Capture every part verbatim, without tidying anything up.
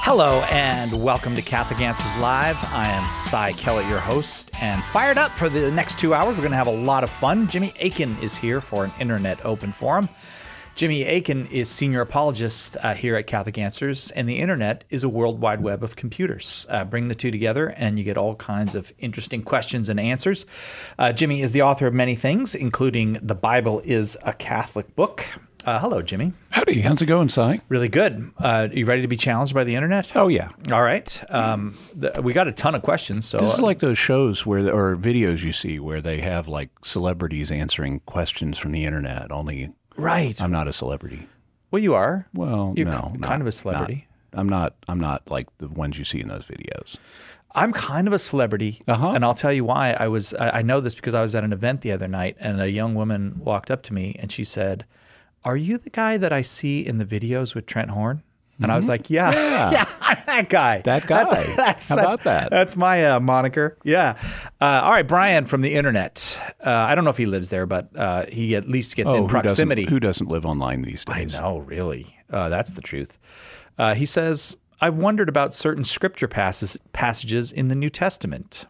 Hello and welcome to Catholic Answers Live. I am Cy Kellett, your host, and fired up for the next two hours. We're going to have a lot of fun. Jimmy Akin is here for an Internet Open Forum. Jimmy Akin is senior apologist uh, here at Catholic Answers, and the Internet is a world wide web of computers. Uh, bring the two together, and you get all kinds of interesting questions and answers. Uh, Jimmy is the author of many things, including The Bible is a Catholic Book. Uh, hello, Jimmy. Howdy. How's it going, Cy? Really good. Uh, are you ready to be challenged by the Internet? Oh, yeah. All right. Um, the, we got a ton of questions. So This is like those shows where, or videos you see where they have like celebrities answering questions from the Internet, only... Right. I'm not a celebrity. Well, you are. Well, You're no. kind not, of a celebrity. Not, I'm not I'm not like the ones you see in those videos. I'm kind of a celebrity, uh-huh. and I'll tell you why. I was I, I know this because I was at an event the other night, and a young woman walked up to me, and she said, "Are you the guy that I see in the videos with Trent Horn?" And I was like, yeah, yeah, yeah, I'm that guy. That guy. That's, that's, How that's, about that? That's my uh, moniker. Yeah. Uh, all right, Brian from the Internet. Uh, I don't know if he lives there, but uh, he at least gets oh, in who proximity. Doesn't, who doesn't live online these days? I know, really. Uh, that's the truth. Uh, he says, I've wondered about certain scripture passes, passages in the New Testament.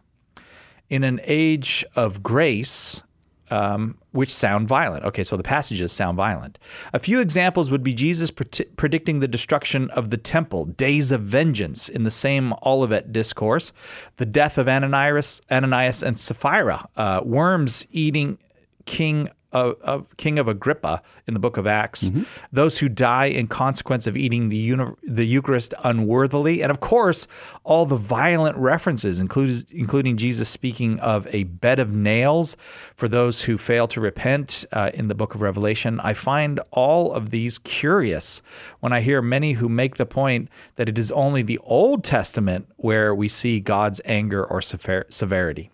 In an age of grace... Um, which sound violent. Okay, so the passages sound violent. A few examples would be Jesus pre- predicting the destruction of the temple, days of vengeance in the same Olivet discourse, the death of Ananias, Ananias and Sapphira, uh, worms eating King of, of King of Agrippa in the book of Acts, mm-hmm. those who die in consequence of eating the uni- the Eucharist unworthily, and of course, all the violent references, including, including Jesus speaking of a bed of nails for those who fail to repent uh, in the book of Revelation. I find all of these curious when I hear many who make the point that it is only the Old Testament where we see God's anger or sever- severity.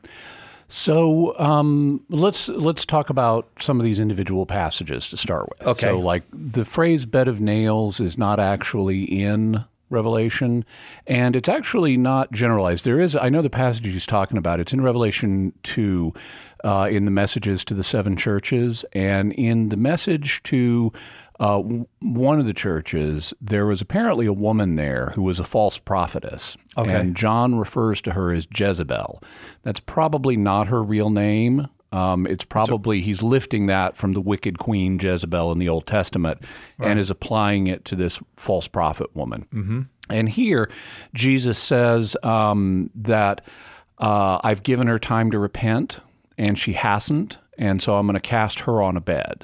So um, let's let's talk about some of these individual passages to start with. Okay. So like the phrase "bed of nails" is not actually in Revelation, and it's actually not generalized. There is, I know the passage he's talking about. It's in Revelation two, uh, in the messages to the seven churches, and in the message to Uh, one of the churches, there was apparently a woman there who was a false prophetess. Okay. And John refers to her as Jezebel. That's probably not her real name. Um, it's probably, he's lifting that from the wicked queen Jezebel in the Old Testament right. and is applying it to this false prophet woman. Mm-hmm. And here, Jesus says um, that uh, I've given her time to repent, and she hasn't, and so I'm going to cast her on a bed.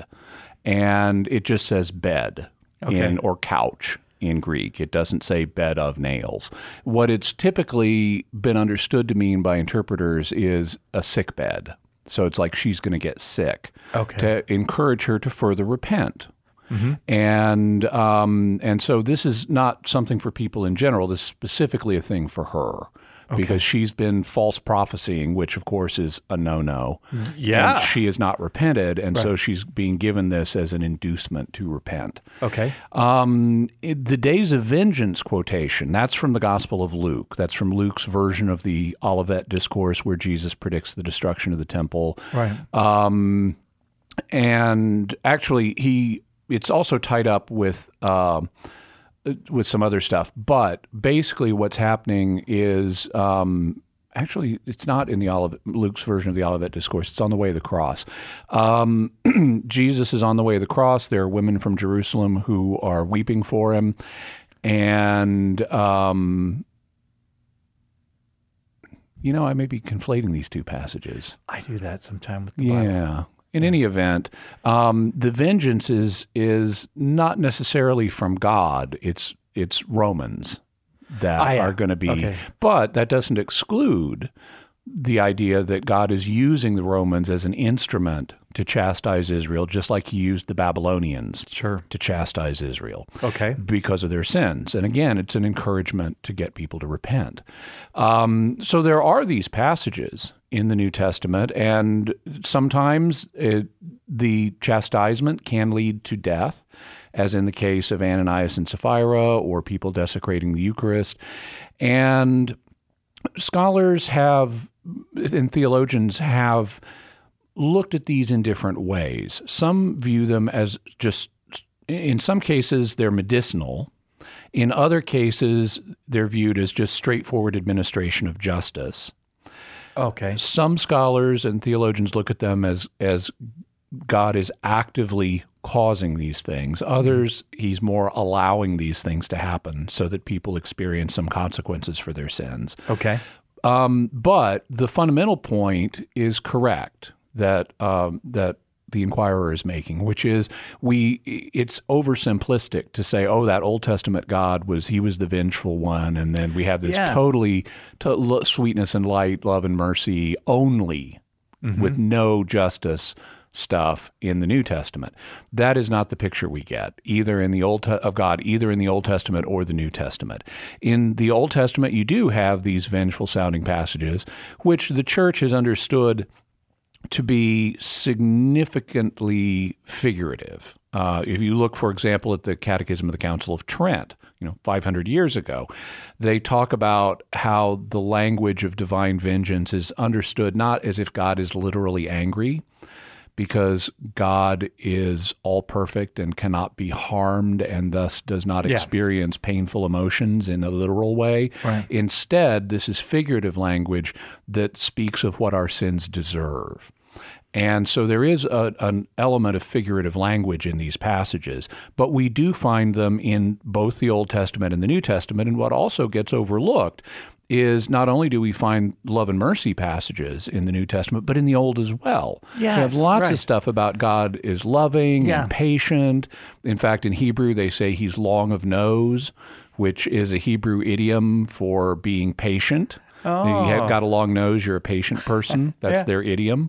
And it just says bed okay. in, or couch in Greek. It doesn't say bed of nails. What it's typically been understood to mean by interpreters is a sick bed. So it's like she's going to get sick okay. to encourage her to further repent. Mm-hmm. And um, and so this is not something for people in general. This is specifically a thing for her. Okay. Because she's been false prophesying, which of course is a no-no. Yeah. And she has not repented, and right. so she's being given this as an inducement to repent. Okay. Um, it, the days of vengeance quotation, that's from the Gospel of Luke. That's from Luke's version of the Olivet Discourse where Jesus predicts the destruction of the temple. Right. Um, and actually, he it's also tied up with... Uh, with some other stuff. But basically what's happening is, um, actually, it's not in the Olivet, Luke's version of the Olivet Discourse. It's on the way of the cross. Um, Jesus is on the way of the cross. There are women from Jerusalem who are weeping for him. And, um, you know, I may be conflating these two passages. I do that sometime with the yeah. Bible. Yeah. In any event, um, the vengeance is is not necessarily from God. It's it's Romans that ah, yeah. are going to be, okay. but that doesn't exclude the idea that God is using the Romans as an instrument to chastise Israel, just like he used the Babylonians sure. to chastise Israel okay. because of their sins. And again, it's an encouragement to get people to repent. Um, so there are these passages in the New Testament, and sometimes it, the chastisement can lead to death, as in the case of Ananias and Sapphira, or people desecrating the Eucharist. And scholars have, and theologians have, looked at these in different ways. Some view them as just, in some cases, they're medicinal, In other cases, they're viewed as just straightforward administration of justice. Okay. Some scholars and theologians look at them as as God is actively causing these things. Others, mm-hmm. he's more allowing these things to happen so that people experience some consequences for their sins. Okay. Um, but the fundamental point is correct that um, that the Inquirer is making, which is we it's oversimplistic to say, oh, that Old Testament God was he was the vengeful one, and then we have this yeah. totally to, sweetness and light, love and mercy only, mm-hmm. with no justice stuff in the New Testament. That is not the picture we get either in the Old Te- of God, either in the Old Testament or the New Testament. In the Old Testament, you do have these vengeful sounding passages, which the church has understood to be significantly figurative. Uh, if you look, for example, at the Catechism of the Council of Trent, you know, five hundred years ago, they talk about how the language of divine vengeance is understood not as if God is literally angry, because God is all perfect and cannot be harmed and thus does not yeah. experience painful emotions in a literal way. Right. Instead, this is figurative language that speaks of what our sins deserve. And so there is a, an element of figurative language in these passages, but we do find them in both the Old Testament and the New Testament. And what also gets overlooked is not only do we find love and mercy passages in the New Testament, but in the Old as well. Yes, we have lots right. of stuff about God is loving yeah. and patient. In fact, in Hebrew, they say he's long of nose, which is a Hebrew idiom for being patient. Oh. You have got a long nose, you're a patient person. That's yeah. their idiom.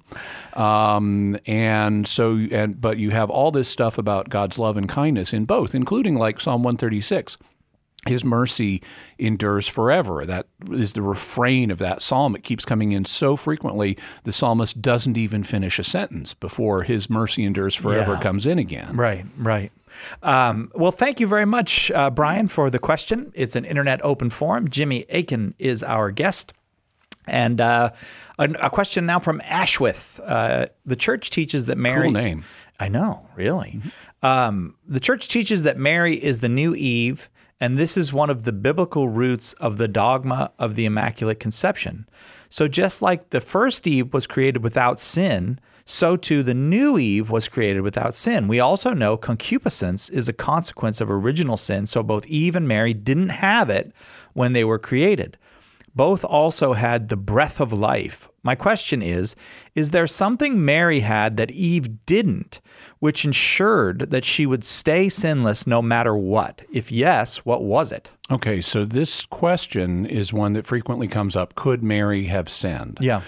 Um, and so, and but you have all this stuff about God's love and kindness in both, including like Psalm one thirty-six. His mercy endures forever. That is the refrain of that psalm. It keeps coming in so frequently, the psalmist doesn't even finish a sentence before his mercy endures forever yeah. comes in again. Right, right. Um, well, thank you very much, uh, Brian, for the question. It's an internet open forum. Jimmy Akin is our guest. And uh, a, a question now from Ashwith. Uh, the church teaches that Mary... Cool name. I know, really. Mm-hmm. Um, the church teaches that Mary is the new Eve, and this is one of the biblical roots of the dogma of the Immaculate Conception. So just like the first Eve was created without sin, so too the new Eve was created without sin. We also know concupiscence is a consequence of original sin, so both Eve and Mary didn't have it when they were created. Both also had the breath of life. My question is, is there something Mary had that Eve didn't, which ensured that she would stay sinless no matter what? If yes, what was it? Okay, so this question is one that frequently comes up. Could Mary have sinned? Yeah.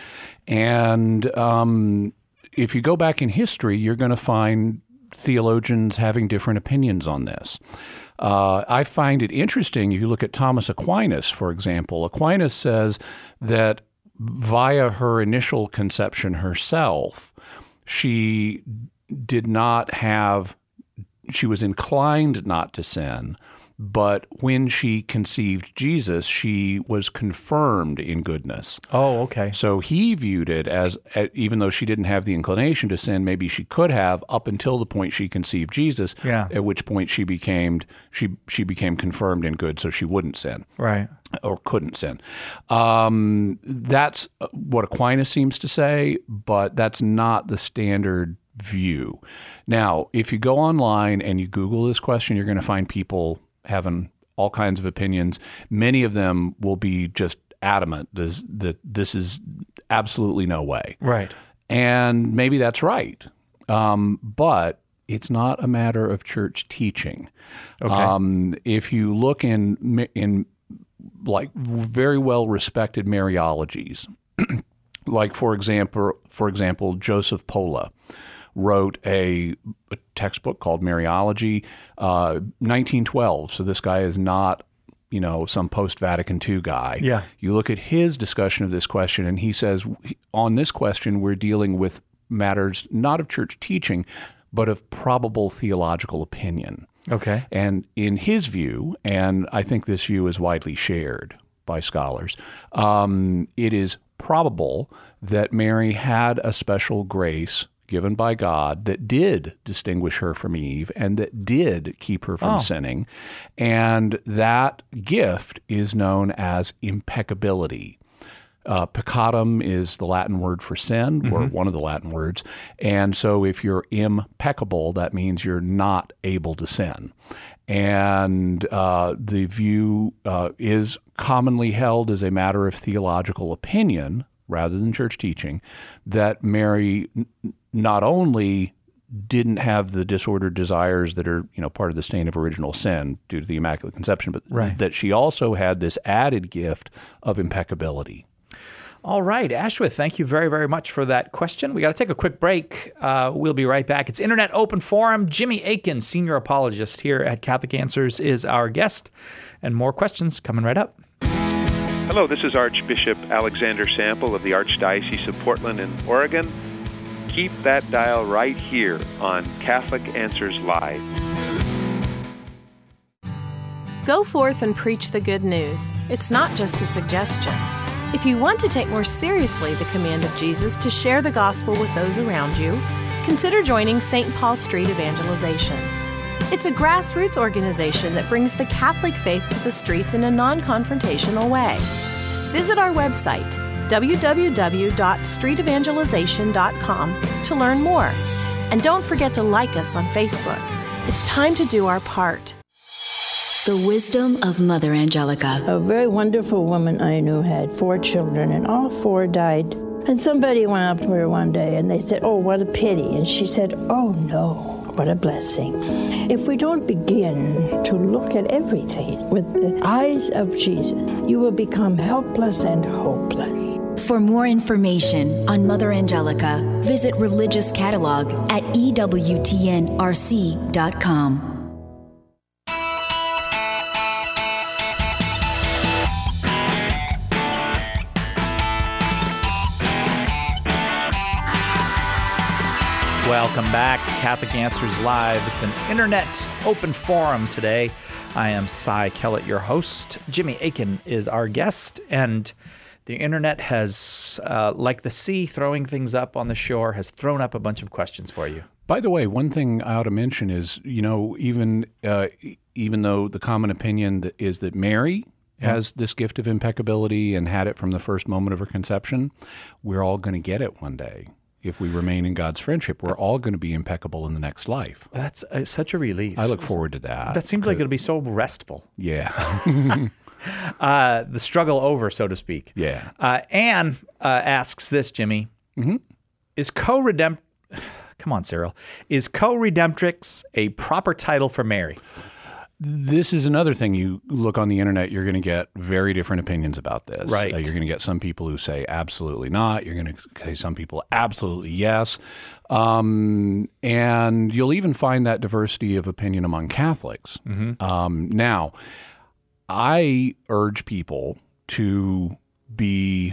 And um, if you go back in history, you're going to find theologians having different opinions on this. Uh, I find it interesting, if you look at Thomas Aquinas, for example. Aquinas says that via her initial conception herself, she did not have, she was inclined not to sin, but when she conceived Jesus, she was confirmed in goodness. Oh, okay. So he viewed it as, even though she didn't have the inclination to sin, maybe she could have up until the point she conceived Jesus, yeah. at which point she became she she became confirmed in good, so she wouldn't sin. Right. Or couldn't sin. Um, that's what Aquinas seems to say, but that's not the standard view. Now, if you go online and you Google this question, you're going to find people having all kinds of opinions. Many of them will be just adamant this, that this is absolutely no way. Right. And maybe that's right. Um, but it's not a matter of church teaching. Okay. Um, if you look in in like very well respected Mariologies, like for example, for example, Joseph Pola wrote a, a textbook called Mariology, uh, nineteen twelve. So this guy is not, you know, some post-Vatican two guy. Yeah. You look at his discussion of this question, and he says, on this question, we're dealing with matters not of church teaching, but of probable theological opinion. Okay. And in his view, and I think this view is widely shared by scholars, um, it is probable that Mary had a special grace given by God that did distinguish her from Eve and that did keep her from Oh. sinning. And that gift is known as impeccability. Uh, peccatum is the Latin word for sin, mm-hmm. or one of the Latin words. And so if you're impeccable, that means you're not able to sin. And uh, the view uh, is commonly held as a matter of theological opinion rather than church teaching that Mary n- not only didn't have the disordered desires that are, you know, part of the stain of original sin due to the Immaculate Conception, but Right. that she also had this added gift of impeccability. All right, Ashwith, thank you very, very much for that question. We got to take a quick break. Uh, we'll be right back. It's Internet Open Forum. Jimmy Akin, senior apologist here at Catholic Answers, is our guest. And more questions coming right up. Hello, this is Archbishop Alexander Sample of the Archdiocese of Portland in Oregon. Keep that dial right here on Catholic Answers Live. Go forth and preach the good news. It's not just a suggestion. If you want to take more seriously the command of Jesus to share the gospel with those around you, consider joining Saint Paul Street Evangelization. It's a grassroots organization that brings the Catholic faith to the streets in a non-confrontational way. Visit our website, w w w dot street evangelization dot com, to learn more. And don't forget to like us on Facebook. It's time to do our part. The wisdom of Mother Angelica. A very wonderful woman I knew had four children, and all four died. And somebody went up to her one day, and they said, "Oh, what a pity." And she said, "Oh, no, what a blessing." If we don't begin to look at everything with the eyes of Jesus, you will become helpless and hopeless. For more information on Mother Angelica, visit Religious Catalog at E W T N R C dot com. Welcome back to Catholic Answers Live. It's an Internet Open Forum today. I am Cy Kellett, your host. Jimmy Akin is our guest, and the Internet has, uh, like the sea throwing things up on the shore, has thrown up a bunch of questions for you. By the way, one thing I ought to mention is, you know, even uh, even though the common opinion that is that Mary has this gift of impeccability and had it from the first moment of her conception, we're all going to get it one day. If we remain in God's friendship, we're all going to be impeccable in the next life. That's uh, such a relief. I look forward to that. That seems like it'll be so restful. Yeah. uh, the struggle over, so to speak. Yeah. Uh, Anne uh, asks this, Jimmy. Mm-hmm. Is co-redempt... Come on, Cyril. Is co-redemptrix a proper title for Mary? This is another thing. You look on the internet, you're going to get very different opinions about this. Right. Uh, you're going to get some people who say absolutely not. You're going to say some people absolutely yes. Um, and you'll even find that diversity of opinion among Catholics. Mm-hmm. Um, now, I urge people to be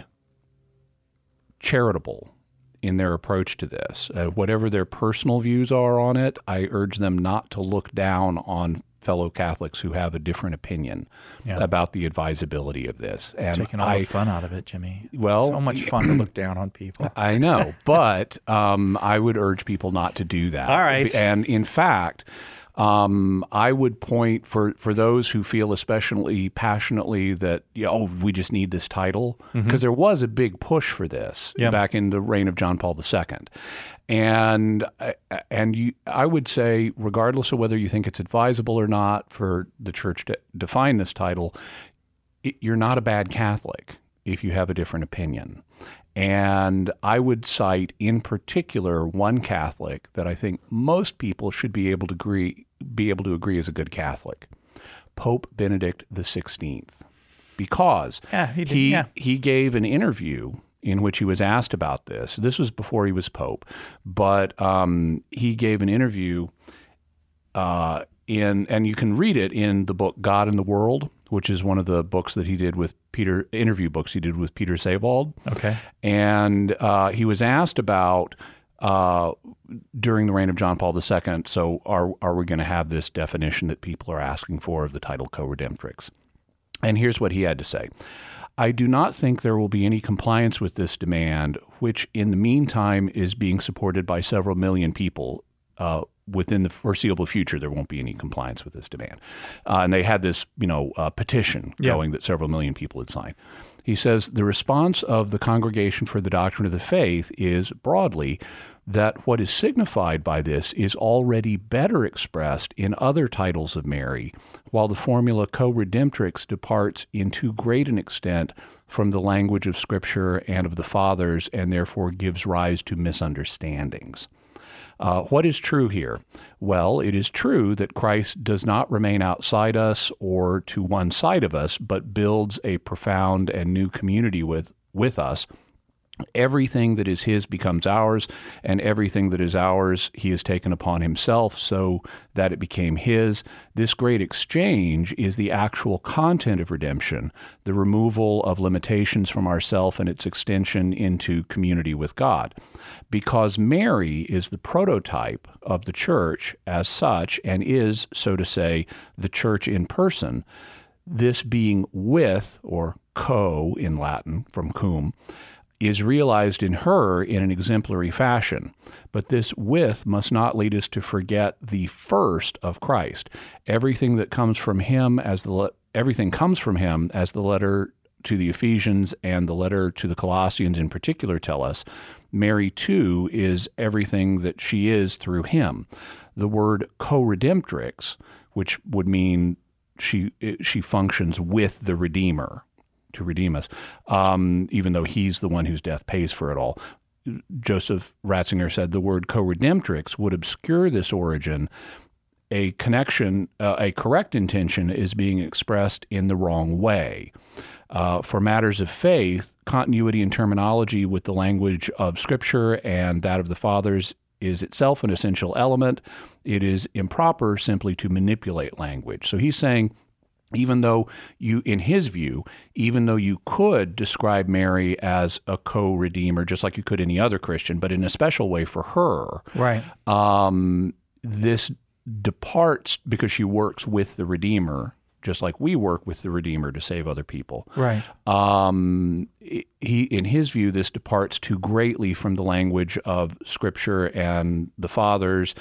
charitable in their approach to this. Uh, whatever their personal views are on it, I urge them not to look down on fellow Catholics who have a different opinion Yeah. about the advisability of this. And Taking all I, the fun out of it, Jimmy. Well, so much fun to look down on people. I know, but um, I would urge people not to do that. All right. And in fact, um, I would point for, for those who feel especially passionately that, you know, oh, we just need this title, because Mm-hmm. there was a big push for this Yeah. back in the reign of John Paul the Second. And and you, I would say, regardless of whether you think it's advisable or not for the church to define this title, it, you're not a bad Catholic if you have a different opinion. And I would cite in particular one Catholic that I think most people should be able to agree be able to agree is a good Catholic, Pope Benedict the sixteenth, because Yeah, he did, he, yeah. he gave an interview in which he was asked about this. This was before he was Pope, but um, he gave an interview uh, in, and you can read it in the book God and the World, which is one of the books that he did with Peter, interview books he did with Peter Savold. Okay. And uh, he was asked about uh, during the reign of John Paul the Second, so are are we going to have this definition that people are asking for of the title co-redemptrix? And here's what he had to say. I do not think there will be any compliance with this demand, which in the meantime is being supported by several million people. Uh, within the foreseeable future, there won't be any compliance with this demand. Uh, and they had this, you know, uh, petition Yeah. going that several million people had signed. He says the response of the Congregation for the Doctrine of the Faith is broadly that what is signified by this is already better expressed in other titles of Mary, while the formula co-redemptrix departs in too great an extent from the language of Scripture and of the Fathers, and therefore gives rise to misunderstandings. Uh, what is true here? Well, it is true that Christ does not remain outside us or to one side of us, but builds a profound and new community with, with us. Everything that is his becomes ours, and everything that is ours he has taken upon himself so that it became his. This great exchange is the actual content of redemption, the removal of limitations from ourself and its extension into community with God. Because Mary is the prototype of the church as such, and is, so to say, the church in person, this being with, or co in Latin, from cum, is realized in her in an exemplary fashion. But this with must not lead us to forget the first of Christ. Everything that comes from him as the le- everything comes from him, as the letter to the Ephesians and the letter to the Colossians in particular tell us. Mary, too, is everything that she is through him. The word co-redemptrix, which would mean she she functions with the Redeemer, to redeem us, um, even though he's the one whose death pays for it all. Joseph Ratzinger said the word co-redemptrix would obscure this origin. A connection, uh, a correct intention is being expressed in the wrong way. Uh, for matters of faith, continuity in terminology with the language of Scripture and that of the Fathers is itself an essential element. It is improper simply to manipulate language. So he's saying, even though you, in his view, even though you could describe Mary as a co-redeemer, just like you could any other Christian, but in a special way for her, Right. um, this departs because she works with the Redeemer, just like we work with the Redeemer to save other people. Right. Um, he, in his view, this departs too greatly from the language of Scripture and the Fathers,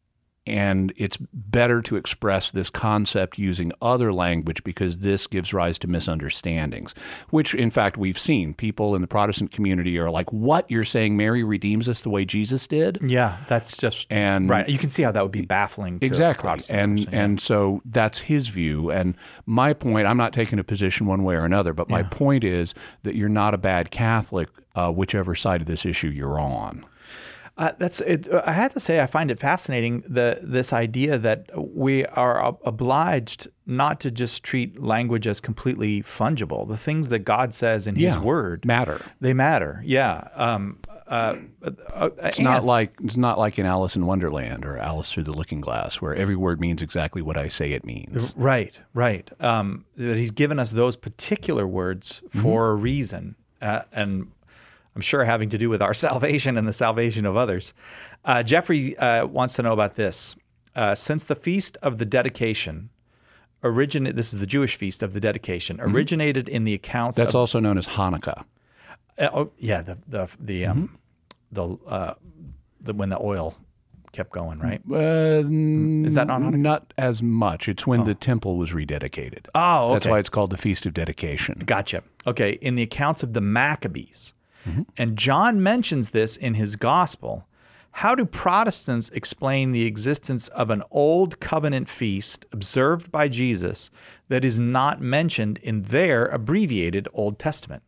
and it's better to express this concept using other language because this gives rise to misunderstandings, which, in fact, we've seen. People in the Protestant community are like, what, you're saying Mary redeems us the way Jesus did? Yeah, that's just And right. You can see how that would be baffling to Exactly. a Protestant And person, yeah. and so that's his view. And my point, I'm not taking a position one way or another, but my Yeah. point is that you're not a bad Catholic, uh, whichever side of this issue you're on. Uh, that's it. I have to say, I find it fascinating, the this idea that we are ob- obliged not to just treat language as completely fungible. The things that God says in His Yeah, Word matter. They matter. Yeah. Um, uh, uh, It's not like it's not like in Alice in Wonderland or Alice Through the Looking Glass, where every word means exactly what I say it means. Right. Right. Um, that He's given us those particular words for a reason, uh, and I'm sure having to do with our salvation and the salvation of others. Uh, Jeffrey uh, wants to know about this. Uh, since the Feast of the Dedication originated, this is the Jewish Feast of the Dedication, originated in the accounts That's of... also known as Hanukkah. Uh, oh, yeah, the the the um, the, uh, the when the oil kept going, right? Uh, Is that not Hanukkah? Not as much. It's when the temple was rededicated. Oh, okay. That's why it's called the Feast of Dedication. Gotcha. Okay, in the accounts of the Maccabees. And John mentions this in his gospel. How do Protestants explain the existence of an old covenant feast observed by Jesus that is not mentioned in their abbreviated Old Testament?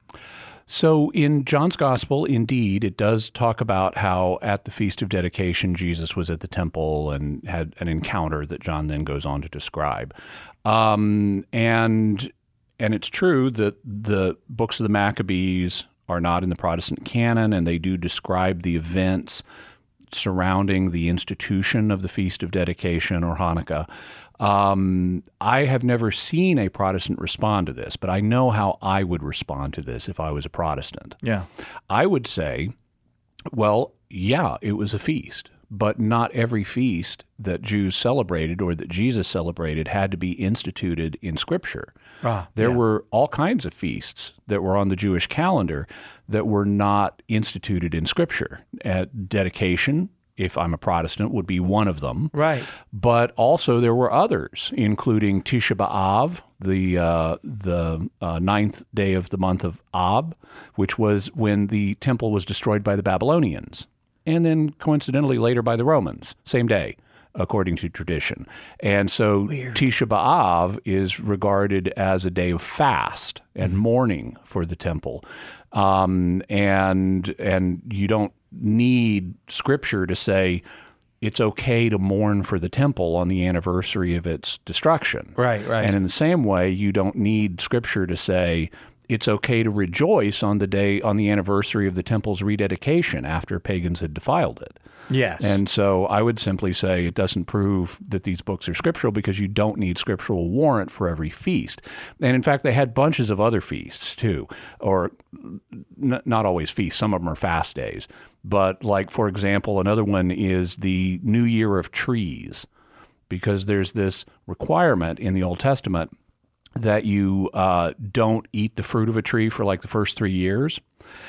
So in John's Gospel, indeed, it does talk about how at the Feast of Dedication, Jesus was at the temple and had an encounter that John then goes on to describe. Um, and and it's true that the books of the Maccabees are not in the Protestant canon, and they do describe the events surrounding the institution of the Feast of Dedication or Hanukkah. Um, I have never seen a Protestant respond to this, but I know how I would respond to this if I was a Protestant. Yeah. I would say, well, yeah, it was a feast, but not every feast that Jews celebrated or that Jesus celebrated had to be instituted in Scripture. Ah, there yeah. were all kinds of feasts that were on the Jewish calendar that were not instituted in Scripture. At dedication, if I'm a Protestant, would be one of them. Right. But also there were others, including Tisha B'Av, the uh, the uh, ninth day of the month of Ab, which was when the temple was destroyed by the Babylonians, and then coincidentally later by the Romans, same day, according to tradition. And so Weird. Tisha B'Av is regarded as a day of fast and mm-hmm. mourning for the temple. Um, and and you don't need Scripture to say it's okay to mourn for the temple on the anniversary of its destruction. Right, right. And in the same way, you don't need Scripture to say it's okay to rejoice on the day, on the anniversary of the temple's rededication after pagans had defiled it. Yes. And so I would simply say it doesn't prove that these books are scriptural because you don't need scriptural warrant for every feast. And in fact, they had bunches of other feasts too, or n- not always feasts. Some of them are fast days. But like, for example, another one is the New Year of Trees, because there's this requirement in the Old Testament that you uh, don't eat the fruit of a tree for like the first three years.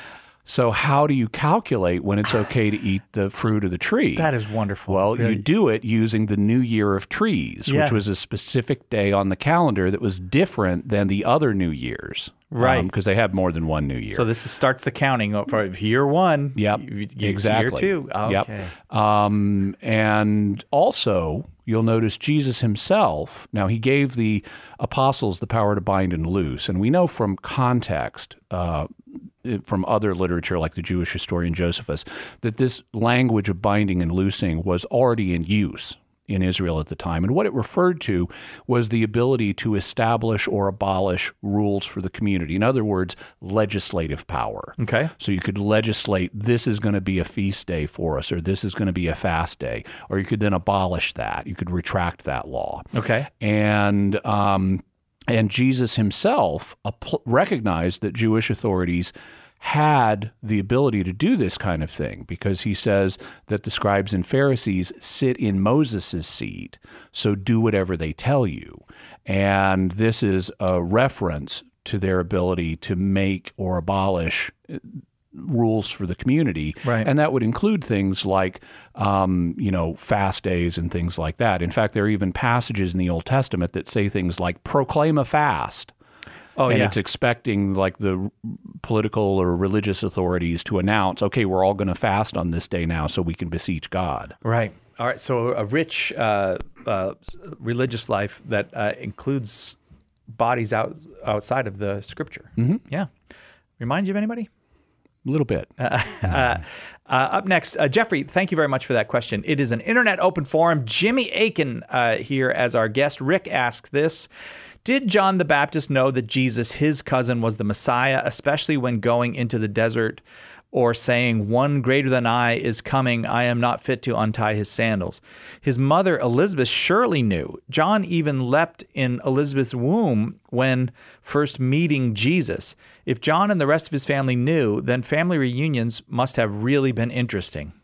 So how do you calculate when it's okay to eat the fruit of the tree? That is wonderful. Well, really. you do it using the New Year of Trees, Yeah. which was a specific day on the calendar that was different than the other New Years. Right. Because um, they have more than one New Year. So this is, starts the counting for year one. Yep, you, you, exactly. Year two. Oh, yep. Okay. Um, and also, you'll notice Jesus himself, now he gave the apostles the power to bind and loose. And we know from context, uh, from other literature like the Jewish historian Josephus, that this language of binding and loosing was already in use in Israel at the time. And what it referred to was the ability to establish or abolish rules for the community. In other words, legislative power. Okay. So you could legislate, this is going to be a feast day for us, or this is going to be a fast day, or you could then abolish that. You could retract that law. Okay. And um, and Jesus himself recognized that Jewish authorities had the ability to do this kind of thing, because he says that the scribes and Pharisees sit in Moses' seat, so do whatever they tell you. And this is a reference to their ability to make or abolish rules for the community. Right. And that would include things like, um, you know, fast days and things like that. In fact, there are even passages in the Old Testament that say things like, proclaim a fast. Oh, and yeah. it's expecting like the political or religious authorities to announce, okay, we're all going to fast on this day now so we can beseech God. Right. All right. So a rich uh, uh, religious life that uh, includes bodies out outside of the Scripture. Mm-hmm. Yeah. Remind you of anybody? A little bit. Uh, uh, uh, up next, uh, Jeffrey, thank you very much for that question. It is an internet open forum. Jimmy Aiken uh, here as our guest. Rick asks this. Did John the Baptist know that Jesus, his cousin, was the Messiah, especially when going into the desert or saying, one greater than I is coming, I am not fit to untie his sandals? His mother, Elizabeth, surely knew. John even leapt in Elizabeth's womb when first meeting Jesus. If John and the rest of his family knew, then family reunions must have really been interesting.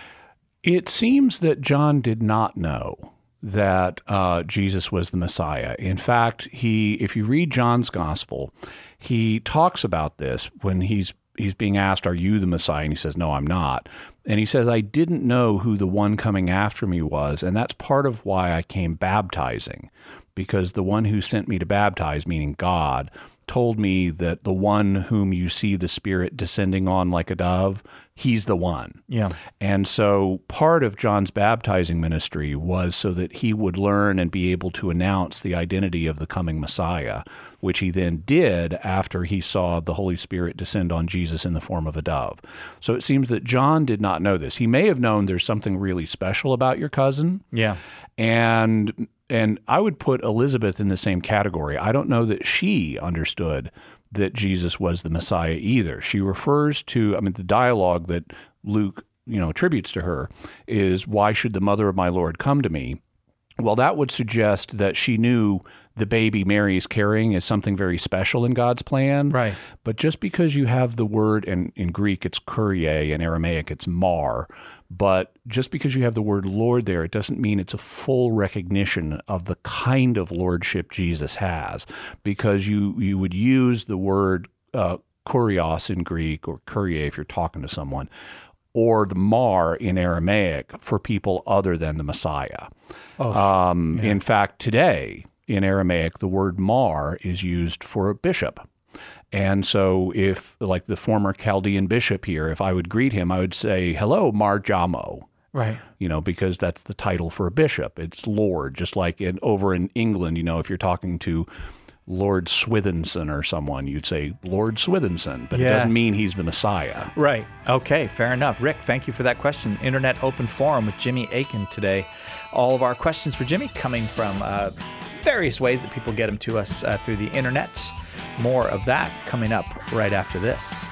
It seems that John did not know that uh, Jesus was the Messiah. In fact, he, if you read John's gospel, he talks about this when he's he's being asked, are you the Messiah? And he says, no, I'm not. And he says, I didn't know who the one coming after me was, and that's part of why I came baptizing, because the one who sent me to baptize, meaning God, told me that the one whom you see the Spirit descending on like a dove, he's the one. Yeah. And so part of John's baptizing ministry was so that he would learn and be able to announce the identity of the coming Messiah, which he then did after he saw the Holy Spirit descend on Jesus in the form of a dove. So it seems that John did not know this. He may have known there's something really special about your cousin. Yeah. And And I would put Elizabeth in the same category. I don't know that she understood that Jesus was the Messiah either. She refers to, I mean, the dialogue that Luke, you know, attributes to her is, why should the mother of my Lord come to me? Well, that would suggest that she knew the baby Mary is carrying is something very special in God's plan. Right. But just because you have the word, and in Greek it's Kyrie, in Aramaic it's Mar, but just because you have the word Lord there, it doesn't mean it's a full recognition of the kind of lordship Jesus has, because you, you would use the word uh, kurios in Greek, or Kyrie if you're talking to someone, or the Mar in Aramaic for people other than the Messiah. Oh, um, yeah. In fact, today in Aramaic, the word Mar is used for a bishop. And so if, like the former Chaldean bishop here, if I would greet him, I would say, hello, Mar Jamo. Right. You know, because that's the title for a bishop. It's Lord, just like in, over in England, you know, if you're talking to Lord Swithinson or someone, you'd say Lord Swithinson, but Yes. it doesn't mean he's the Messiah. Right. Okay, fair enough. Rick, thank you for that question. Internet Open Forum with Jimmy Akin today. All of our questions for Jimmy coming from uh, various ways that people get them to us uh, through the internet. More of that coming up right after this.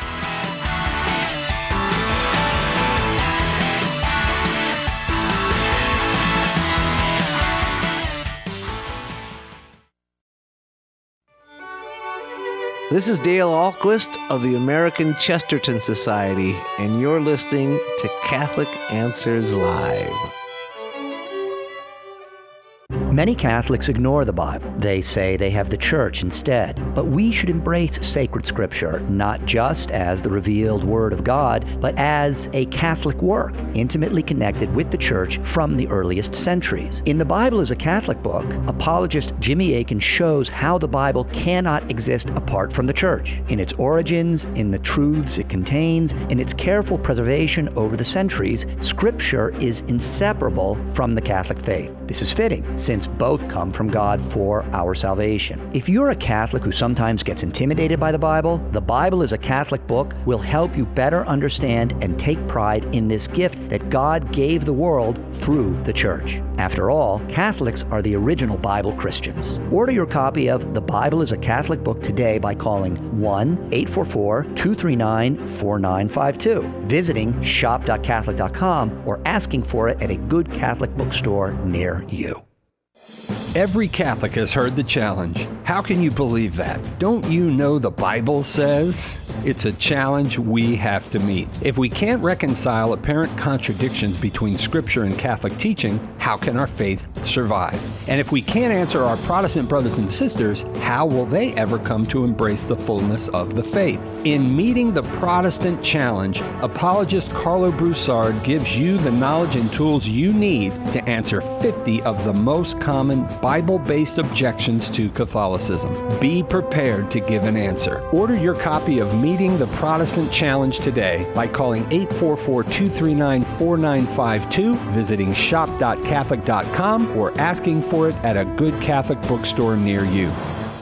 This is Dale Ahlquist of the American Chesterton Society, and you're listening to Catholic Answers Live. Many Catholics ignore the Bible. They say they have the church instead. But we should embrace sacred scripture, not just as the revealed Word of God, but as a Catholic work, intimately connected with the church from the earliest centuries. In The Bible as a Catholic Book, apologist Jimmy Akin shows how the Bible cannot exist apart from the church, in its origins, in the truths it contains, in its careful preservation over the centuries. Scripture is inseparable from the Catholic faith. This is fitting, since both come from God for our salvation. If you're a Catholic who sometimes gets intimidated by the Bible, The Bible as a Catholic Book will help you better understand and take pride in this gift that God gave the world through the church. After all, Catholics are the original Bible Christians. Order your copy of The Bible as a Catholic Book today by calling one eight four four, two three nine, four nine five two, visiting shop dot catholic dot com, or asking for it at a good Catholic bookstore near you. Every Catholic has heard the challenge. How can you believe that? Don't you know the Bible says? It's a challenge we have to meet. If we can't reconcile apparent contradictions between Scripture and Catholic teaching, how can our faith survive? And if we can't answer our Protestant brothers and sisters, how will they ever come to embrace the fullness of the faith? In meeting the Protestant challenge, apologist Carlo Broussard gives you the knowledge and tools you need to answer fifty of the most common Bible-based objections to Catholicism. Be prepared to give an answer. Order your copy of Meeting the Protestant Challenge today by calling eight four four, two three nine, four nine five two, visiting shop dot catholic dot com, or asking for it at a good Catholic bookstore near you.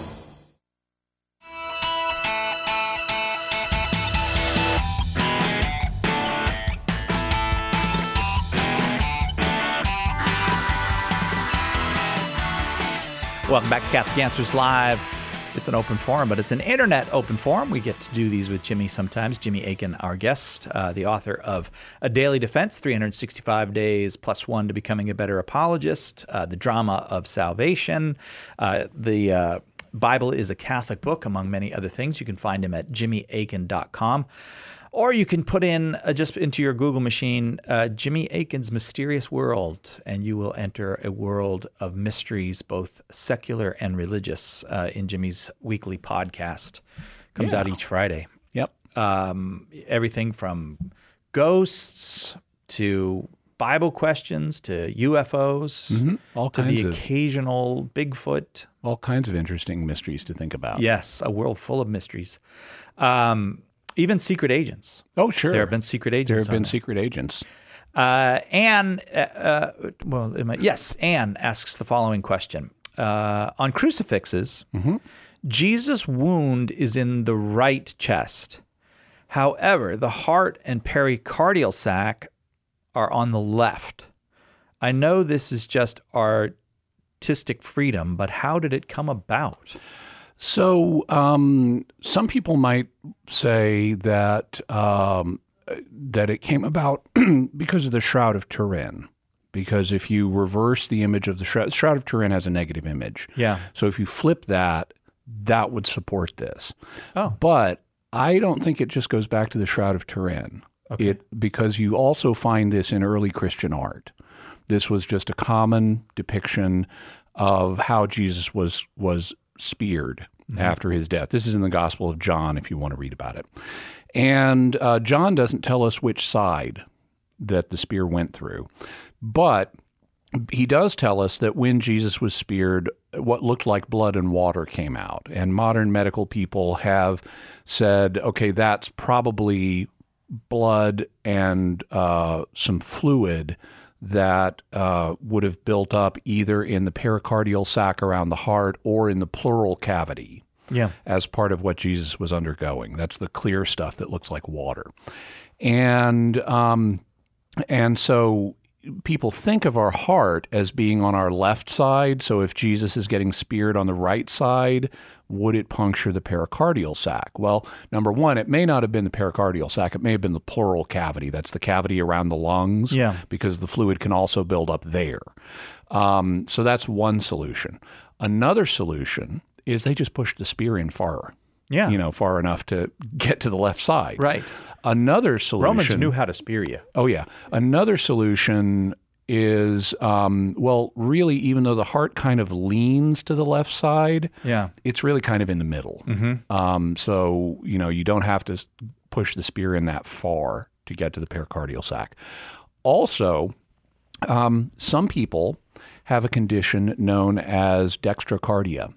Welcome back to Catholic Answers Live. It's an open forum, but it's an internet open forum. We get to do these with Jimmy sometimes. Jimmy Akin, our guest, uh, the author of A Daily Defense, three hundred sixty-five days plus one to becoming a better apologist, uh, The Drama of Salvation, uh, the uh, Bible is a Catholic Book, among many other things. You can find him at jimmy akin dot com. Or you can put in, uh, just into your Google machine, uh, Jimmy Akin's Mysterious World, and you will enter a world of mysteries, both secular and religious, uh, in Jimmy's weekly podcast. Comes Yeah. out each Friday. Yep. Um, everything from ghosts to Bible questions to U F Os Mm-hmm. All to kinds the of occasional Bigfoot. all kinds of interesting mysteries to think about. Yes, a world full of mysteries. Um, even secret agents. Oh, sure. There have been secret agents. There have on been there. secret agents. Uh, Anne, uh, uh, well, it might, yes, Anne asks the following question. Uh, on crucifixes, Mm-hmm. Jesus' wound is in the right chest. However, the heart and pericardial sac are on the left. I know this is just artistic freedom, but how did it come about? So um, some people might say that um, that it came about because of the Shroud of Turin, because if you reverse the image of the Shroud, Shroud of Turin has a negative image. Yeah. So if you flip that, that would support this. Oh. But I don't think it just goes back to the Shroud of Turin. Okay. It because you also find this in early Christian art. This was just a common depiction of how Jesus was was speared mm-hmm. after his death. This is in the Gospel of John, if you want to read about it. And uh, John doesn't tell us which side that the spear went through, but he does tell us that when Jesus was speared, what looked like blood and water came out. And modern medical people have said, okay, that's probably blood and uh, some fluid that uh, would have built up either in the pericardial sac around the heart or in the pleural cavity yeah. as part of what Jesus was undergoing. That's the clear stuff that looks like water. And um, and so people think of our heart as being on our left side. So if Jesus is getting speared on the right side, would it puncture the pericardial sac? Well, number one, it may not have been the pericardial sac. It may have been the pleural cavity. That's the cavity around the lungs yeah. because the fluid can also build up there. Um, so that's one solution. Another solution is they just pushed the spear in far, yeah. you know, far enough to get to the left side. Right. Another solution. Romans knew how to spear you. Oh, yeah. Another solution is, um, well, really, even though the heart kind of leans to the left side, yeah. it's really kind of in the middle. Mm-hmm. Um, so, you know, you don't have to push the spear in that far to get to the pericardial sac. Also, um, some people have a condition known as dextrocardia,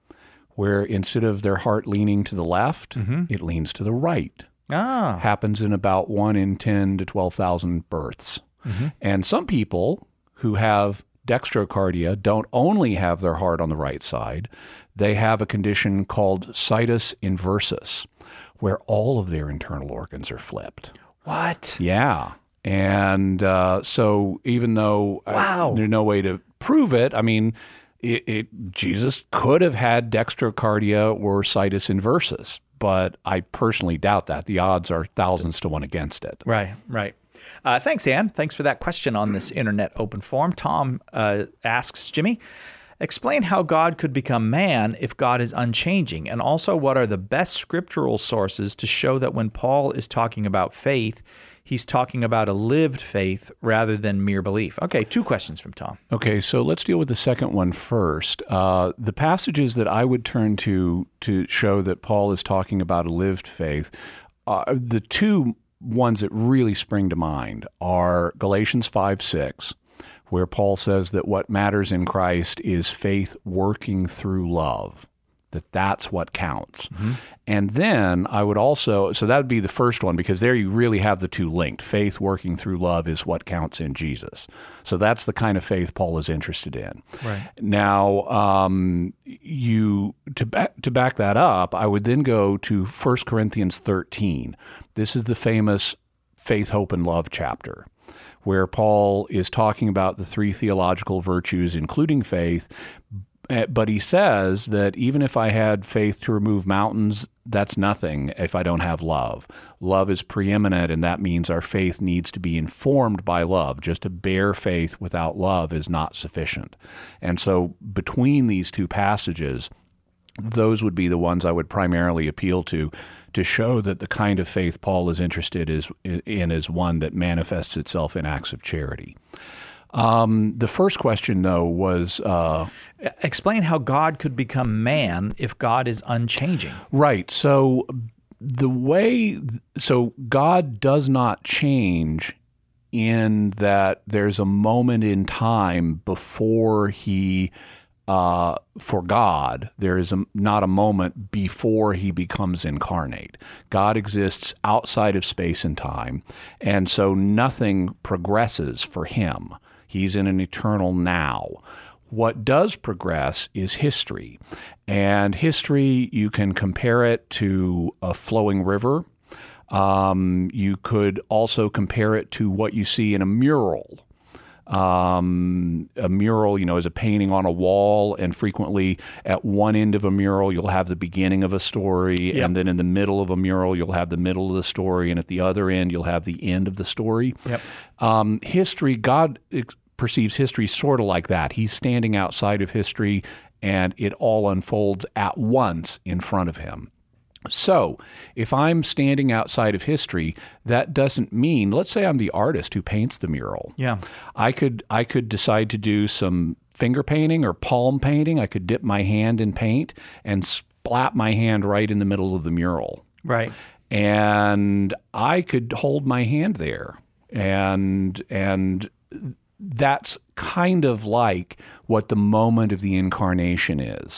where instead of their heart leaning to the left, mm-hmm. it leans to the right. Ah. Happens in about one in ten to twelve thousand births. Mm-hmm. And some people who have dextrocardia don't only have their heart on the right side, they have a condition called situs inversus, where all of their internal organs are flipped. What? Yeah. And uh, so even though wow. uh, there's no way to prove it, I mean, it, it, Jesus could have had dextrocardia or situs inversus, but I personally doubt that. The odds are thousands to one against it. Right, right. Uh, thanks, Ann. Thanks for that question on this Internet Open Forum. Tom uh, asks, Jimmy, explain how God could become man if God is unchanging, and also what are the best scriptural sources to show that when Paul is talking about faith, he's talking about a lived faith rather than mere belief. Okay, two questions from Tom. Okay, so let's deal with the second one first. Uh, the passages that I would turn to to show that Paul is talking about a lived faith, uh, the two ones that really spring to mind are Galatians five six, where Paul says that what matters in Christ is faith working through love, that that's what counts. Mm-hmm. And then I would also, so that would be the first one, because there you really have the two linked. Faith working through love is what counts in Jesus. So that's the kind of faith Paul is interested in. Right. Now, um, you to back, to back that up, I would then go to First Corinthians thirteen. This is the famous faith, hope, and love chapter, where Paul is talking about the three theological virtues, including faith. But he says that even if I had faith to remove mountains, that's nothing if I don't have love. Love is preeminent, and that means our faith needs to be informed by love. Just to bear faith without love is not sufficient. And so between these two passages, those would be the ones I would primarily appeal to to show that the kind of faith Paul is interested is, in is one that manifests itself in acts of charity. Um, the first question, though, was... Uh, Explain how God could become man if God is unchanging. Right. So the way... So God does not change in that there's a moment in time before he... Uh, for God, there is a, not a moment before he becomes incarnate. God exists outside of space and time, and so nothing progresses for him. He's in an eternal now. What does progress is history. And history, you can compare it to a flowing river. Um, you could also compare it to what you see in a mural. Um, a mural, you know, is a painting on a wall, and frequently at one end of a mural, you'll have the beginning of a story, yep. and then in the middle of a mural, you'll have the middle of the story, and at the other end, you'll have the end of the story. Yep. Um, history, God ex- perceives history sort of like that. He's standing outside of history, and it all unfolds at once in front of him. So if I'm standing outside of history, that doesn't mean, let's say I'm the artist who paints the mural. Yeah. I could I could decide to do some finger painting or palm painting. I could dip my hand in paint and splat my hand right in the middle of the mural. Right. And I could hold my hand there. And and that's kind of like what the moment of the incarnation is.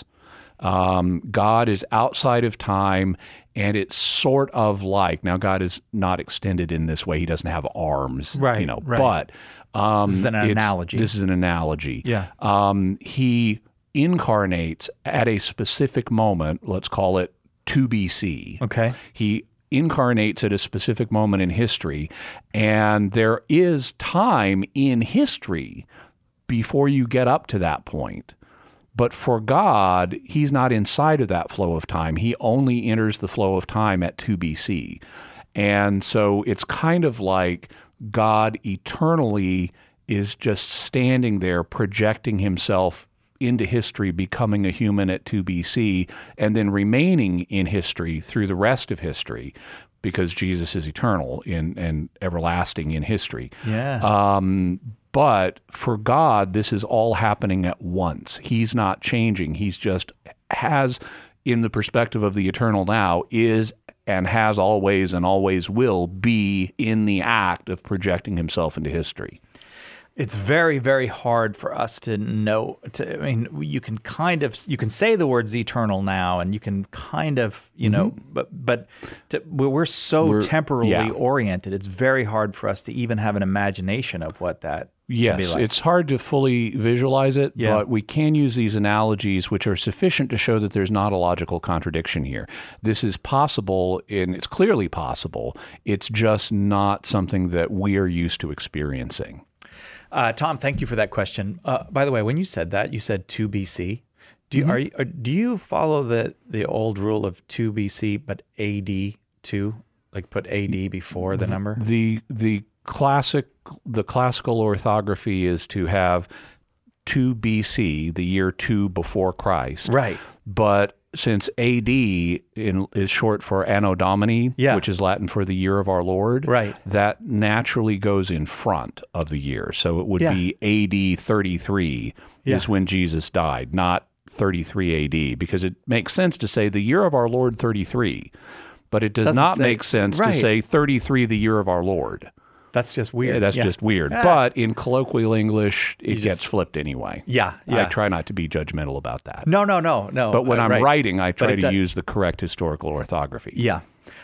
Um, God is outside of time, and it's sort of like, now God is not extended in this way. He doesn't have arms, right, you know, right. but um, this is an analogy. This is an analogy. Yeah. Um, he incarnates at a specific moment, let's call it two B C. Okay. He incarnates at a specific moment in history, and there is time in history before you get up to that point. But for God, he's not inside of that flow of time. He only enters the flow of time at two B C. And so it's kind of like God eternally is just standing there projecting himself into history, becoming a human at two B C, and then remaining in history through the rest of history, because Jesus is eternal in, and everlasting in history. Yeah. Um, but for God, this is all happening at once. He's not changing. He's just has, in the perspective of the eternal now, is and has always and always will be in the act of projecting himself into history. It's very, very hard for us to know. To, I mean, you can kind of you can say the words eternal now, and you can kind of you know, mm-hmm. but but to, we're so we're, temporally yeah. oriented. It's very hard for us to even have an imagination of what that. Yes, be like. It's hard to fully visualize it, yeah. but we can use these analogies, which are sufficient to show that there's not a logical contradiction here. This is possible, and it's clearly possible. It's just not something that we are used to experiencing. Uh, Tom, thank you for that question. Uh, by the way, when you said that, you said two B C. Do you, Mm-hmm. are you, are, do you follow the, the old rule of two B C, but A D two? Like put A D before the number? The the classic the classical orthography is to have two B C, the year two before Christ. Right. But since A D in, is short for Anno Domini, yeah. which is Latin for the year of our Lord, right. that naturally goes in front of the year. So it would yeah. be A D thirty-three yeah. is when Jesus died, not thirty-three A D, because it makes sense to say the year of our Lord thirty-three, but it does Doesn't not say, make sense right. to say thirty-three the year of our Lord. That's just weird. Yeah, that's yeah. just weird. Ah. But in colloquial English, it just, gets flipped anyway. Yeah, yeah. I try not to be judgmental about that. No, no, no, no. But when uh, I'm right. writing, I try to a, use the correct historical orthography. Yeah.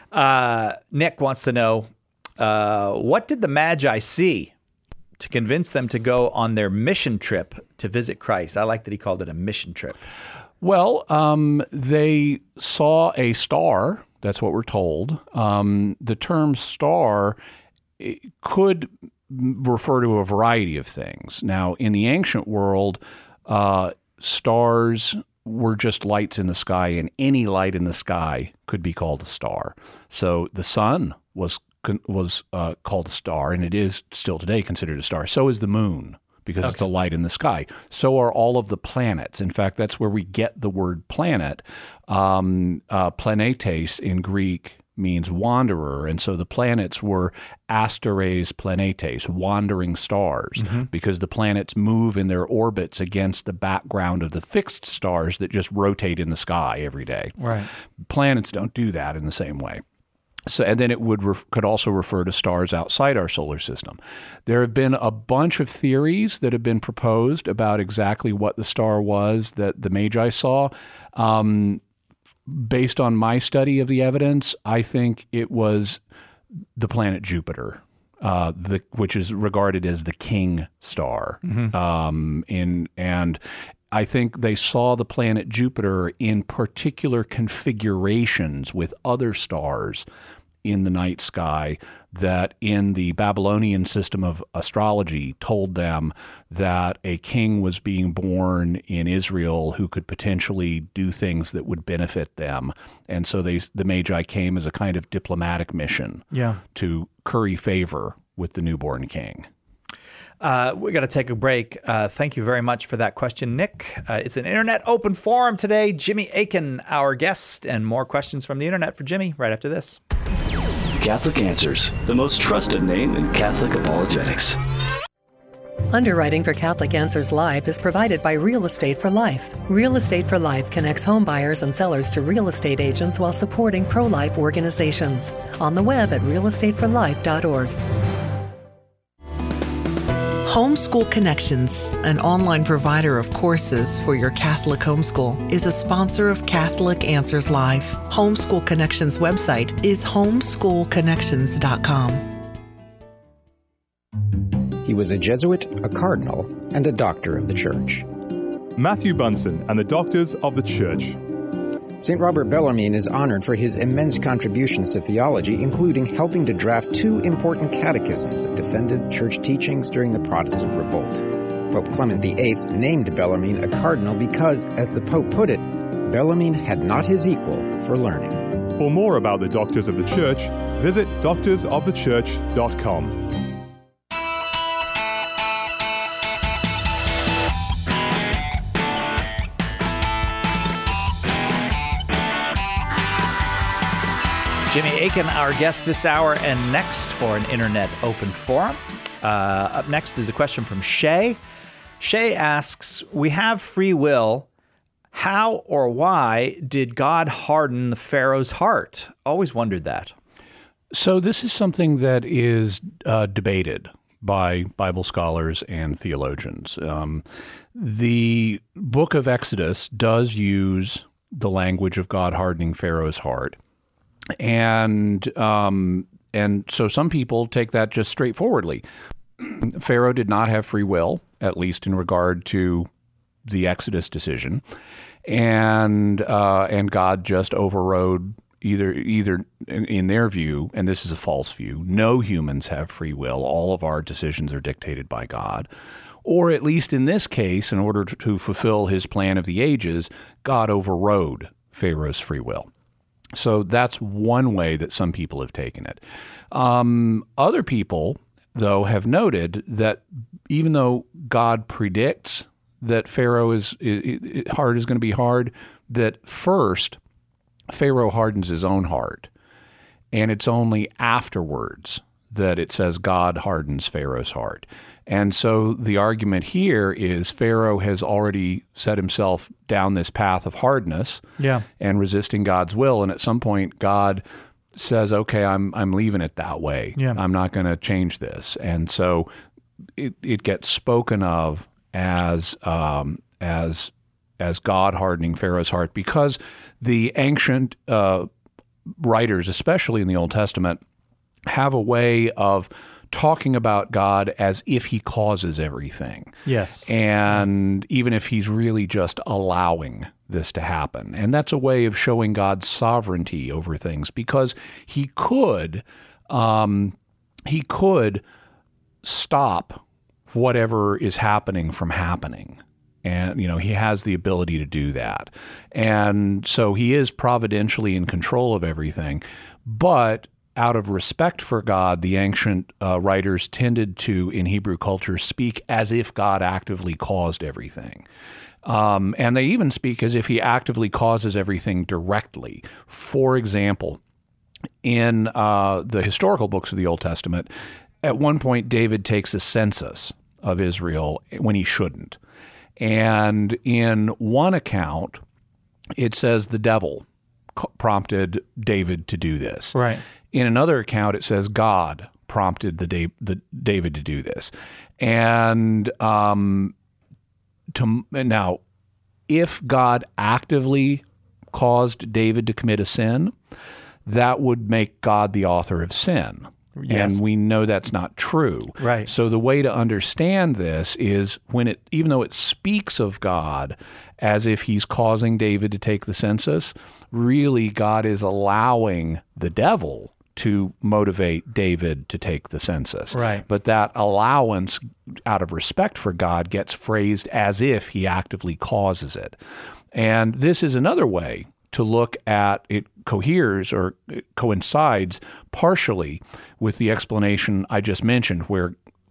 Uh, Nick wants to know, uh, what did the Magi see to convince them to go on their mission trip to visit Christ? I like that he called it a mission trip. Well, um, they saw a star. That's what we're told. Um, the term star could refer to a variety of things. Now, in the ancient world, uh, stars were just lights in the sky, and any light in the sky could be called a star. So the sun was was uh, called a star, and it is still today considered a star. So is the moon, because okay. it's a light in the sky. So are all of the planets. In fact, that's where we get the word planet. Um, uh, planetes in Greek means wanderer, and so the planets were asteres planetes, wandering stars, mm-hmm. because the planets move in their orbits against the background of the fixed stars that just rotate in the sky every day. Right. Planets don't do that in the same way. So, and then it would ref, could also refer to stars outside our solar system. There have been a bunch of theories that have been proposed about exactly what the star was that the Magi saw. Um, based on my study of the evidence, I think it was the planet Jupiter, uh, the, which is regarded as the king star. Mm-hmm. Um, in and I think they saw the planet Jupiter in particular configurations with other stars in the night sky that in the Babylonian system of astrology told them that a king was being born in Israel who could potentially do things that would benefit them. And so they, the Magi came as a kind of diplomatic mission yeah. to curry favor with the newborn king. Uh, we got to take a break. Uh, thank you very much for that question, Nick. Uh, it's an internet open forum today. Jimmy Akin, our guest, and more questions from the internet for Jimmy right after this. Catholic Answers, the most trusted name in Catholic apologetics. Underwriting for Catholic Answers Live is provided by Real Estate for Life. Real Estate for Life connects home buyers and sellers to real estate agents while supporting pro-life organizations. On the web at real estate for life dot org. Homeschool Connections, an online provider of courses for your Catholic homeschool, is a sponsor of Catholic Answers Live. Homeschool Connections website is homeschool connections dot com. He was a Jesuit, a cardinal, and a doctor of the Church. Matthew Bunson and the Doctors of the Church. Saint Robert Bellarmine is honored for his immense contributions to theology, including helping to draft two important catechisms that defended church teachings during the Protestant Revolt. Pope Clement the Eighth named Bellarmine a cardinal because, as the Pope put it, Bellarmine had not his equal for learning. For more about the Doctors of the Church, visit doctors of the church dot com. Jimmy Akin, our guest this hour, and next for an internet open forum. Uh, up next is a question from Shay. Shay asks, we have free will. How or why did God harden the Pharaoh's heart? Always wondered that. So this is something that is uh, debated by Bible scholars and theologians. Um, the book of Exodus does use the language of God hardening Pharaoh's heart. And um, and so some people take that just straightforwardly. Pharaoh did not have free will, at least in regard to the Exodus decision, and uh, and God just overrode either either in their view, and this is a false view. No humans have free will. All of our decisions are dictated by God. Or at least in this case, in order to fulfill his plan of the ages, God overrode Pharaoh's free will. So that's one way that some people have taken it. Um, other people, though, have noted that even though God predicts that Pharaoh is it, it, heart is going to be hard, that first Pharaoh hardens his own heart, and it's only afterwards that it says God hardens Pharaoh's heart. And so the argument here is Pharaoh has already set himself down this path of hardness yeah. and resisting God's will. And at some point, God says, okay, I'm I'm leaving it that way. Yeah. I'm not going to change this. And so it, it gets spoken of as um, as as God hardening Pharaoh's heart because the ancient uh, writers, especially in the Old Testament, have a way of talking about God as if he causes everything. Yes. And even if he's really just allowing this to happen. And that's a way of showing God's sovereignty over things because he could um, he could stop whatever is happening from happening. And, you know, he has the ability to do that. And so he is providentially in control of everything. But out of respect for God, the ancient uh, writers tended to, in Hebrew culture, speak as if God actively caused everything. Um, and they even speak as if he actively causes everything directly. For example, in uh, the historical books of the Old Testament, at one point David takes a census of Israel when he shouldn't. And in one account, it says the devil prompted David to do this. Right. In another account, it says God prompted the, da- the David to do this. And um, to now, if God actively caused David to commit a sin, that would make God the author of sin. Yes. And we know that's not true. Right. So the way to understand this is when it, even though it speaks of God as if he's causing David to take the census, really God is allowing the devil to motivate David to take the census. Right. But that allowance, out of respect for God, gets phrased as if he actively causes it. And this is another way to look at it coheres or it coincides partially with the explanation I just mentioned, where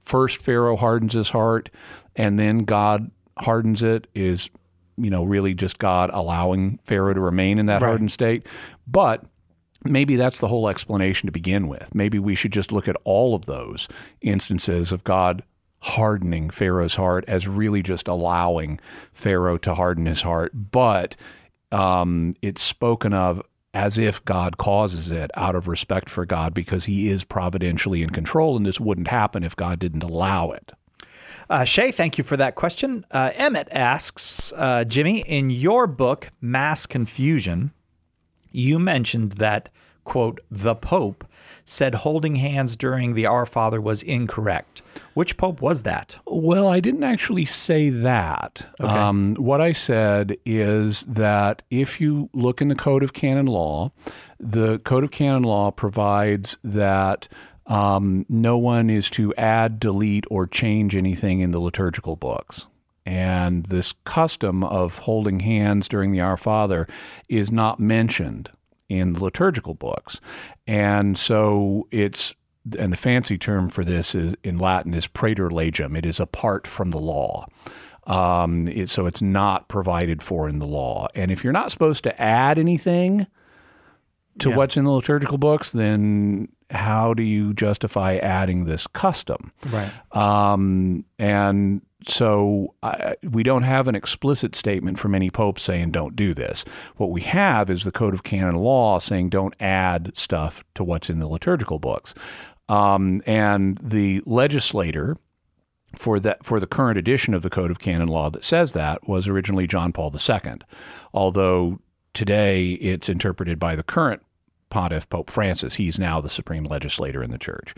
first Pharaoh hardens his heart and then God hardens it is, you know, really just God allowing Pharaoh to remain in that Right. hardened state. But maybe that's the whole explanation to begin with. Maybe we should just look at all of those instances of God hardening Pharaoh's heart as really just allowing Pharaoh to harden his heart. But um, it's spoken of as if God causes it out of respect for God because he is providentially in control, and this wouldn't happen if God didn't allow it. Uh, Shay, thank you for that question. Uh, Emmett asks, uh, Jimmy, in your book, Mass Confusion, you mentioned that, quote, the Pope said holding hands during the Our Father was incorrect. Which Pope was that? Well, I didn't actually say that. Okay. Um, what I said is that if you look in the Code of Canon Law, the Code of Canon Law provides that um, no one is to add, delete, or change anything in the liturgical books. And this custom of holding hands during the Our Father is not mentioned in the liturgical books. And so it's, and the fancy term for this is in Latin is praeter legem. It is apart from the law. Um, it, so it's not provided for in the law. And if you're not supposed to add anything to Yeah. what's in the liturgical books, then how do you justify adding this custom? Right. Um, and so I, we don't have an explicit statement from any pope saying don't do this. What we have is the Code of Canon Law saying don't add stuff to what's in the liturgical books. Um, and the legislator for that for the current edition of the Code of Canon Law that says that was originally John Paul the Second, although today it's interpreted by the current pontiff, Pope Francis. He's now the supreme legislator in the church.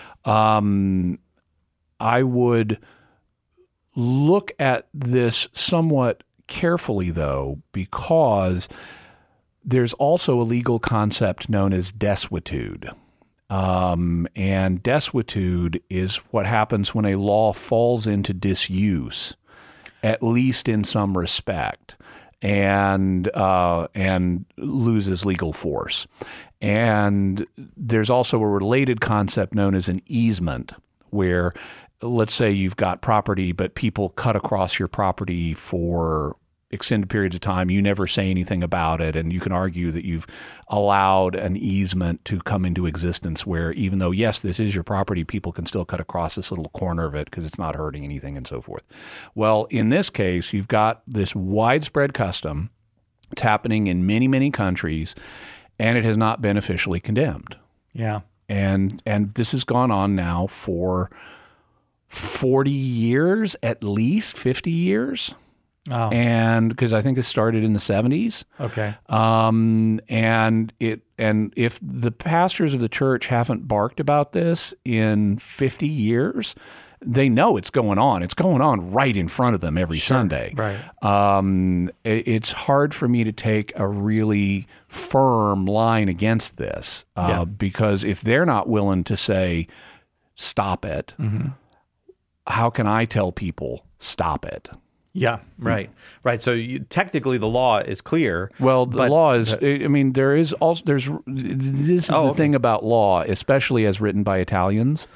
Um, I would look at this somewhat carefully, though, because there's also a legal concept known as desuetude. Um, and desuetude is what happens when a law falls into disuse, at least in some respect, and uh, and loses legal force. And there's also a related concept known as an easement, where let's say you've got property, but people cut across your property for extended periods of time. You never say anything about it, and you can argue that you've allowed an easement to come into existence where even though, yes, this is your property, people can still cut across this little corner of it because it's not hurting anything and so forth. Well, in this case, you've got this widespread custom. It's happening in many, many countries, and it has not been officially condemned. Yeah. And and this has gone on now for forty years, at least fifty years. Oh. And because I think it started in the seventies. Okay. Um, and it and if the pastors of the church haven't barked about this in fifty years, they know it's going on. It's going on right in front of them every Sure. Sunday. Right. Um, it, it's hard for me to take a really firm line against this uh, Yeah. because if they're not willing to say, stop it, Mm-hmm. how can I tell people stop it? Yeah, right, right. So you, technically, the law is clear. Well, the but- law is. I mean, there is also there's this is Oh, the okay. thing about law, especially as written by Italians.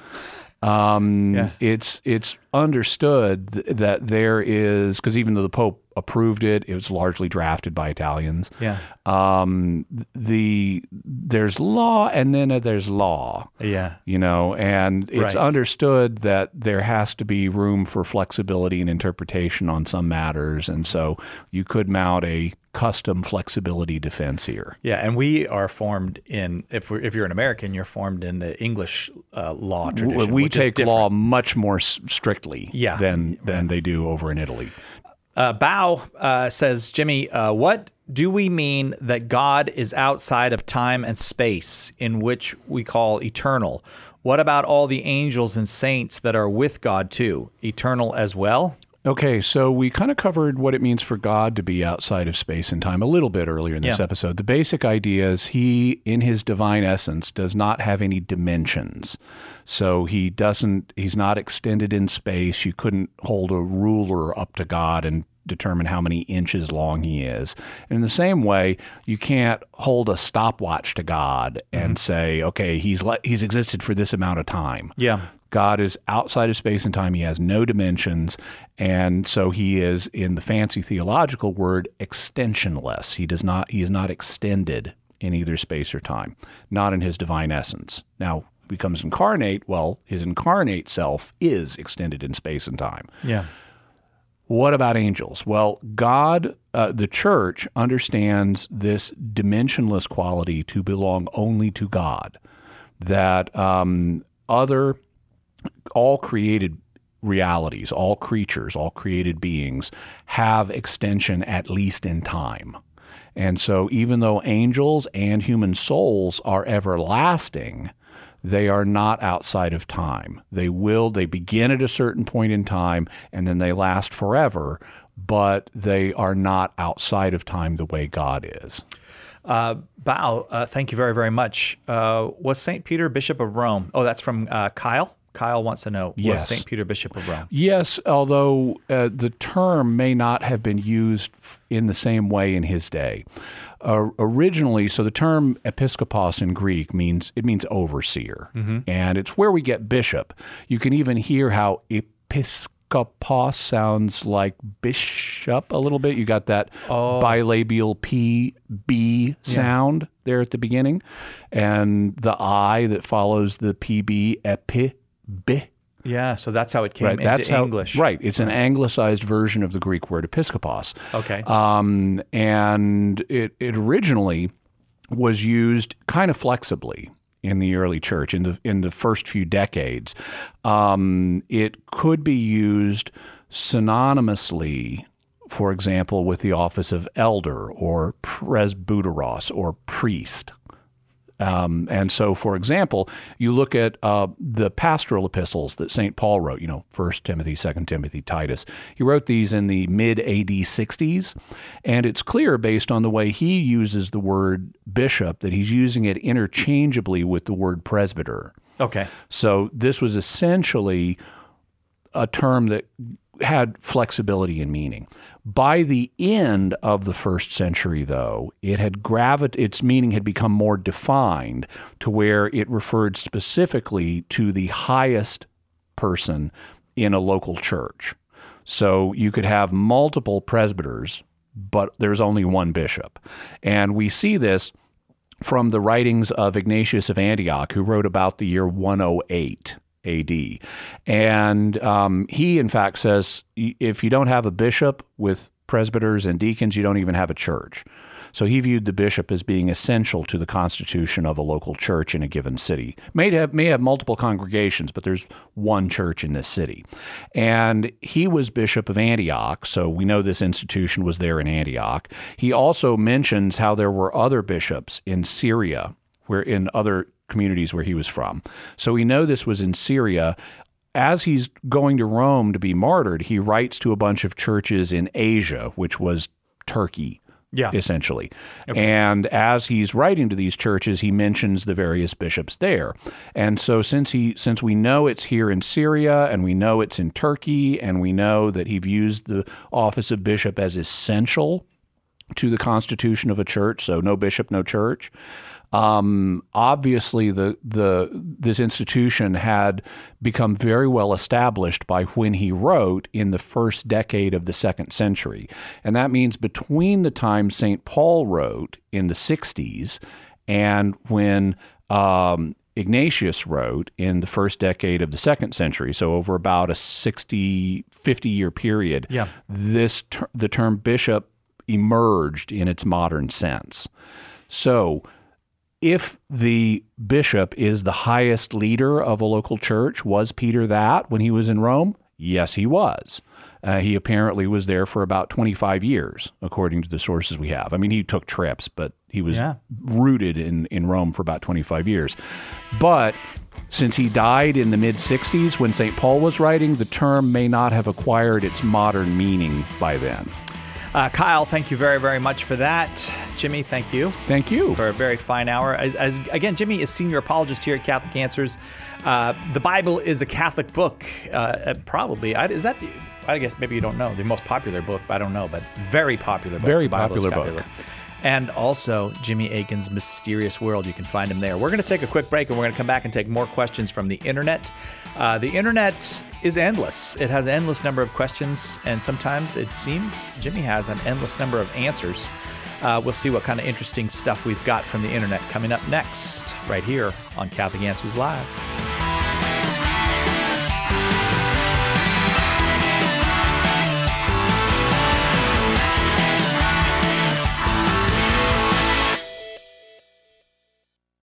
Um, Yeah. It's it's understood th- that there is, because even though the Pope approved it, it was largely drafted by Italians. Yeah. Um, the there's law and then there's law. Yeah. You know, and it's Right. understood that there has to be room for flexibility and interpretation on some matters, and so you could mount a custom flexibility defense here. Yeah, and we are formed in if we're, if you're an American, you're formed in the English uh, law W- tradition. We which is take different. law much more s- strictly Yeah. than than they do over in Italy. Uh, Bao uh, says, Jimmy, uh, what do we mean that God is outside of time and space, in which we call eternal? What about all the angels and saints that are with God too? Eternal as well? Okay, so we kind of covered what it means for God to be outside of space and time a little bit earlier in this Yeah. episode. The basic idea is he, in his divine essence, does not have any dimensions. So he doesn't, he's not extended in space. You couldn't hold a ruler up to God and determine how many inches long he is. And in the same way, you can't hold a stopwatch to God and mm-hmm. say, okay, he's le- he's existed for this amount of time. Yeah. God is outside of space and time. He has no dimensions. And so he is, in the fancy theological word, extensionless. He does not, he is not extended in either space or time, not in his divine essence. Now, becomes incarnate, well, his incarnate self is extended in space and time. Yeah. What about angels? Well, God, uh, the church, understands this dimensionless quality to belong only to God, that um, other, all created realities, all creatures, all created beings have extension at least in time. And so even though angels and human souls are everlasting, they are not outside of time. They will, they begin at a certain point in time and then they last forever, but they are not outside of time the way God is. Uh, Bao, uh, thank you very, very much. Uh, was Saint Peter Bishop of Rome? Oh, that's from uh, Kyle. Kyle wants to know, yes. Was Saint Peter Bishop of Rome? Yes, although uh, the term may not have been used f- in the same way in his day. Uh, originally, so the term episkopos in Greek means it means overseer, mm-hmm. and it's where we get bishop. You can even hear how episkopos sounds like bishop a little bit. You got that oh. bilabial P B sound yeah. there at the beginning, and the I that follows the P B, epi, bi. Yeah, so that's how it came right, into that's how, English. Right. It's an anglicized version of the Greek word episkopos. Okay. Um, and it, it originally was used kind of flexibly in the early church, in the in the first few decades. Um, it could be used synonymously, for example, with the office of elder or presbyteros or priest. Um, and so, for example, you look at uh, the pastoral epistles that Saint Paul wrote, you know, First Timothy, Second Timothy, Titus. He wrote these in the mid-A D sixties, and it's clear based on the way he uses the word bishop that he's using it interchangeably with the word presbyter. Okay. So this was essentially a term that had flexibility in meaning. By the end of the first century, though, it had gravit- its meaning had become more defined to where it referred specifically to the highest person in a local church. So you could have multiple presbyters, but there's only one bishop. And we see this from the writings of Ignatius of Antioch, who wrote about the year one oh eight A D. And um, he, in fact, says if you don't have a bishop with presbyters and deacons, you don't even have a church. So he viewed the bishop as being essential to the constitution of a local church in a given city. May have, may have multiple congregations, but there's one church in this city. And he was Bishop of Antioch, so we know this institution was there in Antioch. He also mentions how there were other bishops in Syria, where in other communities where he was from. So we know this was in Syria. As he's going to Rome to be martyred, he writes to a bunch of churches in Asia, which was Turkey, yeah. essentially. Okay. And as he's writing to these churches, he mentions the various bishops there. And so since he since we know it's here in Syria, and we know it's in Turkey, and we know that he views the office of bishop as essential to the constitution of a church, so no bishop, no church, Um, obviously, the the this institution had become very well established by when he wrote in the first decade of the second century. And that means between the time Saint Paul wrote in the sixties and when um, Ignatius wrote in the first decade of the second century, so over about a sixty, fifty-year period, yeah. this ter- the term bishop emerged in its modern sense. So if the bishop is the highest leader of a local church, was Peter that when he was in Rome? Yes, he was. Uh, he apparently was there for about twenty-five years, according to the sources we have. I mean, he took trips, but he was yeah. rooted in, in Rome for about twenty-five years. But since he died in the mid-sixties when Saint Paul was writing, the term may not have acquired its modern meaning by then. Uh, Kyle, thank you very, very much for that. Jimmy, thank you. Thank you. For a very fine hour. As, as Again, Jimmy is senior apologist here at Catholic Answers. Uh, the Bible is a Catholic book. Uh, probably. I, is that, I guess maybe you don't know, the most popular book, I don't know, but it's a very popular book. Very The Bible is popular book. And also Jimmy Akin's Mysterious World. You can find him there. We're going to take a quick break, and we're going to come back and take more questions from the internet. Uh, the internet is endless. It has an endless number of questions, and sometimes it seems Jimmy has an endless number of answers. Uh, we'll see what kind of interesting stuff we've got from the internet coming up next, right here on Catholic Answers Live.